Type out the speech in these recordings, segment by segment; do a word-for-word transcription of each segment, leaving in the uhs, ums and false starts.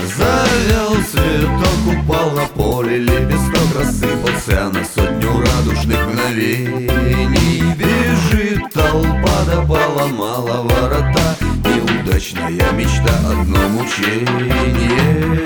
Завял цветок, упал на поле, лепесток рассыпался на сотню радужных мгновений. Бежит толпа да поломала ворота, неудачная мечта, одно мучение.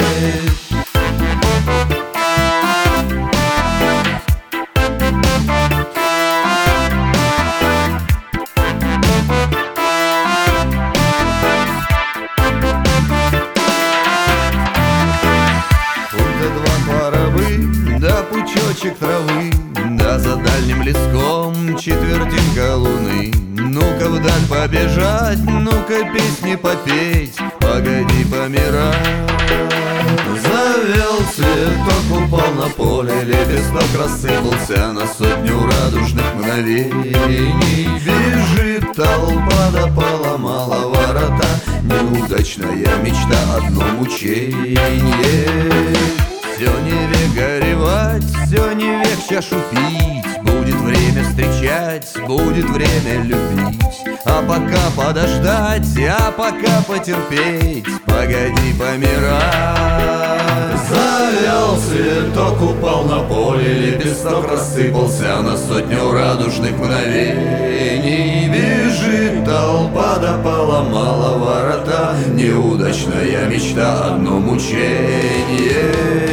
Да пучочек травы, да за дальним леском четвертинка луны. Ну-ка вдаль побежать, ну-ка песни попеть, погоди помирать. Завял цветок, упал на поле, лепесток рассыпался на сотню радужных мгновений. Бежит толпа да поломала ворота, неудачная мечта, одно мучение. Все не век горевать, все не век чашу пить, будет время встречать, будет время любить. А пока подождать, а пока потерпеть, погоди помирать. Завял цветок, упал на поле, лепесток рассыпался на сотню радужных мгновений. Бежит толпа да поломала ворота, неудачная мечта, одно мучение.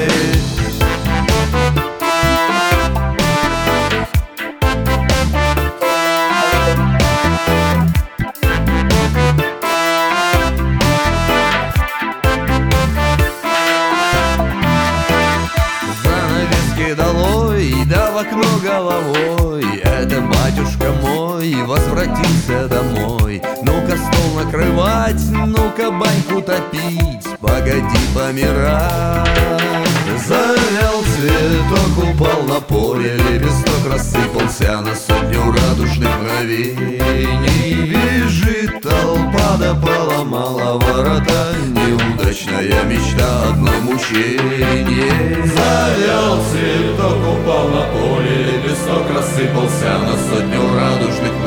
Долой, да в окно головой, это батюшка мой возвратился домой. Ну-ка стол накрывать, ну-ка баньку топить, погоди помирать. Завял цветок, упал на поле, лепесток рассыпался на сотню радужных мгновений. Бежит толпа да поломала ворота, неудачная мечта, одно мучение. Завял цветок, упал на поле, лепесток рассыпался на сотню радужных